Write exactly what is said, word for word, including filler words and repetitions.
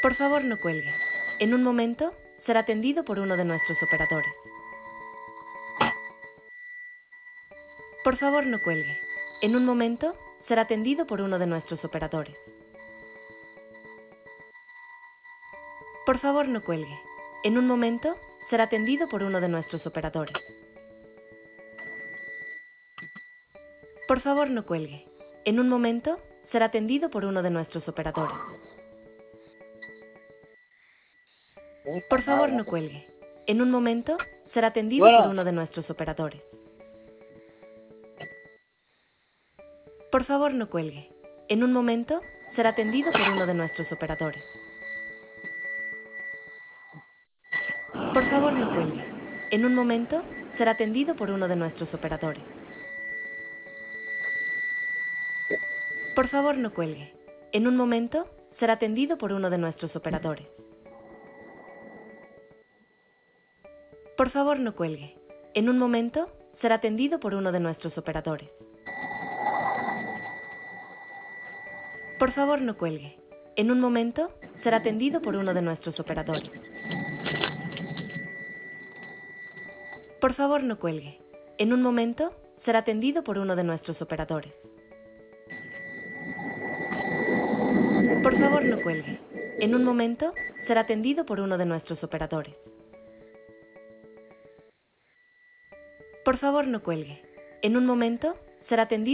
Por favor, no cuelgue. En un momento, será atendido por uno de nuestros operadores. Por favor, no cuelgue. En un momento, será atendido por uno de nuestros operadores. Por favor, no cuelgue. En un momento, será atendido por uno de nuestros operadores. Por favor, no cuelgue. En un momento, será atendido por uno de nuestros operadores. Por favor, no cuelgue. En un momento, será atendido por Bueno, uno de nuestros operadores. Por favor, no cuelgue. En un momento, será atendido por uno de nuestros operadores. Por favor, no cuelgue. En un momento, será atendido por uno de nuestros operadores. Por favor, no cuelgue. En un momento, será atendido por uno de nuestros operadores. Por favor, no cuelgue. En un momento, será atendido por uno de nuestros operadores. Por favor, no cuelgue. En un momento, será atendido por uno de nuestros operadores. Por favor, no cuelgue. En un momento, será atendido por uno de nuestros operadores. Por favor, no cuelgue. En un momento, será atendido por uno de nuestros operadores. Por favor, no cuelgue. En un momento, será atendido